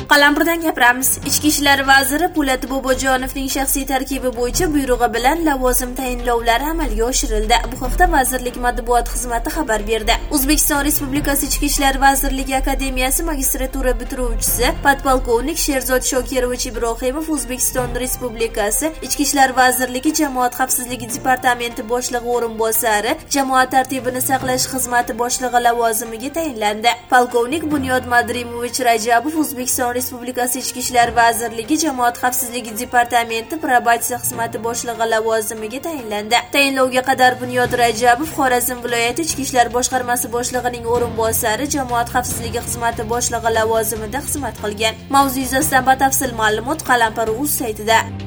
Qalampirdan gapiramiz. Ichki ishlar vaziri Po'lat Bobojonovning shaxsiy tarkibi bo'yicha buyrug'i bilan lavozim tayinlovlari amalga oshirildi. Bu haqda vazirlik matbuot xizmati xabar berdi. O'zbekiston Respublikasi Ichki ishlar vazirligi akademiyasi magistratura bitiruvchisi podpolkovnik Sherzod Shokirovich Ibrohimov O'zbekiston Respublikasi Ichki ishlar vazirligi Jamoat xavfsizligi departamenti boshlig'i o'rinbosari, jamoat tartibini saqlash xizmati boshlig'i lavozimiga tayinlandi. Polkovnik Bunyod Madrimovich Rajabov O'zbekiston Respublikasi Ichki ishlar vazirligi Jamoat xavfsizligi departamenti probatsiya xizmati boshlig'i lavozimiga tayinlandi. Tayinlovga qadar Bunyod Rajabov Xorazm viloyati Ichki ishlar boshqarmasi boshlig'ining o'rinbosari, Jamoat xavfsizligi xizmati boshlig'i lavozimida xizmat qilgan. Mavzu yuzasidan batafsil ma'lumot Qalampir.uz saytida.